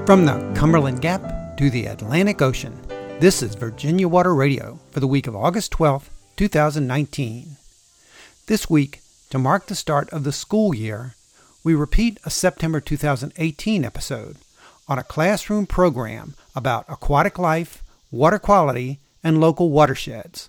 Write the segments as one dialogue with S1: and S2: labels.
S1: From the Cumberland Gap to the Atlantic Ocean, this is Virginia Water Radio for the week of August 12th, 2019. This week, to mark the start of the school year, we repeat a September 2018 episode on a classroom program about aquatic life, water quality, and local watersheds.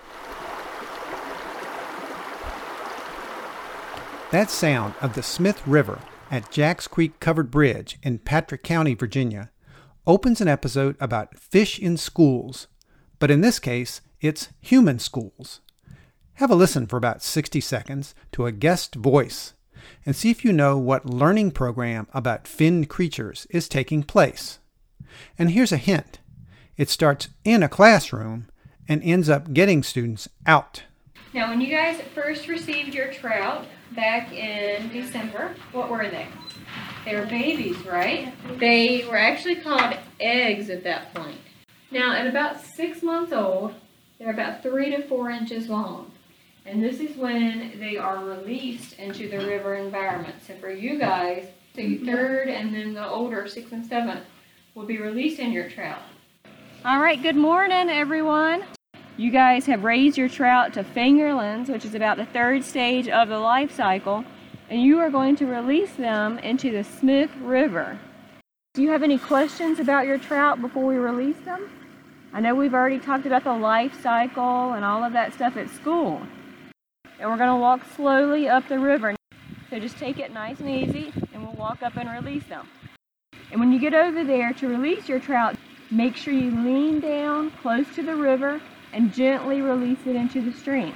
S1: That sound of the Smith River at Jacks Creek Covered Bridge in Patrick County, Virginia, opens an episode about fish in schools, but in this case, it's human schools. Have a listen for about 60 seconds to a guest voice and see if you know what learning program about finned creatures is taking place. And here's a hint. It starts in a classroom and ends up getting students out.
S2: Now, when you guys first received your trout back in December, what were they? They were babies, right? They were actually called eggs at that point. Now, at about 6 months old, they're about 3 to 4 inches long. And this is when they are released into the river environment. So for you guys, the third and then the older, 6th and 7th, will be releasing your trout. All right, good morning, everyone. You guys have raised your trout to fingerlings, which is about the third stage of the life cycle, and you are going to release them into the Smith River. Do you have any questions about your trout before we release them? I know we've already talked about the life cycle and all of that stuff at school. And we're going to walk slowly up the river. So just take it nice and easy, and we'll walk up and release them. And when you get over there to release your trout, make sure you lean down close to the river and gently release it into the stream.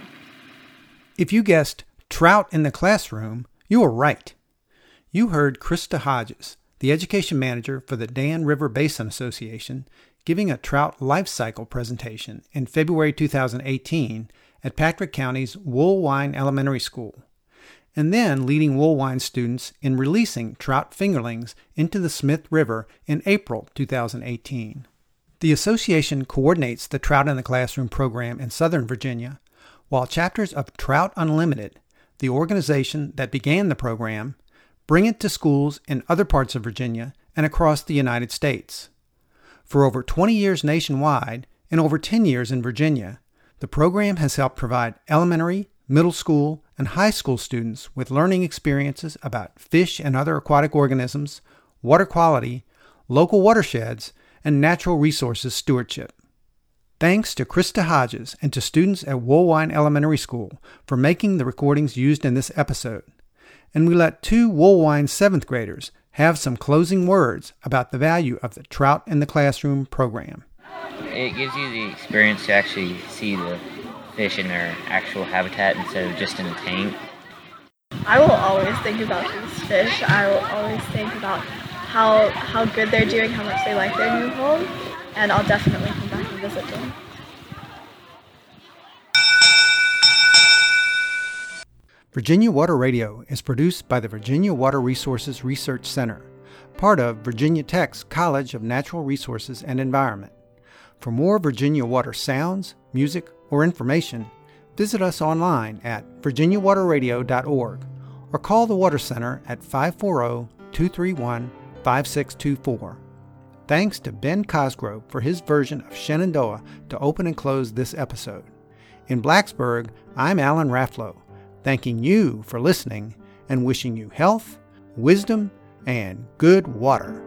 S1: If you guessed trout in the classroom, you were right. You heard Krista Hodges, the education manager for the Dan River Basin Association, giving a trout life cycle presentation in February 2018 at Patrick County's Woolwine Elementary School, and then leading Woolwine students in releasing trout fingerlings into the Smith River in April 2018. The association coordinates the Trout in the Classroom program in Southern Virginia, while chapters of Trout Unlimited, the organization that began the program, bring it to schools in other parts of Virginia and across the United States. For over 20 years nationwide and over 10 years in Virginia, the program has helped provide elementary, middle school, and high school students with learning experiences about fish and other aquatic organisms, water quality, local watersheds, and natural resources stewardship. Thanks to Krista Hodges and to students at Woolwine Elementary School for making the recordings used in this episode. And we let 2 Woolwine 7th graders have some closing words about the value of the Trout in the Classroom program.
S3: It gives you the experience to actually see the fish in their actual habitat instead of just in a tank.
S4: I will always think about these fish. I will always think about how good they're doing, how much they like their new home, and I'll definitely come back and visit them.
S1: Virginia Water Radio is produced by the Virginia Water Resources Research Center, part of Virginia Tech's College of Natural Resources and Environment. For more Virginia Water sounds, music, or information, visit us online at virginiawaterradio.org or call the Water Center at 540-231-5624. Thanks to Ben Cosgrove for his version of Shenandoah to open and close this episode. In Blacksburg, I'm Alan Rafflow, thanking you for listening and wishing you health, wisdom, and good water.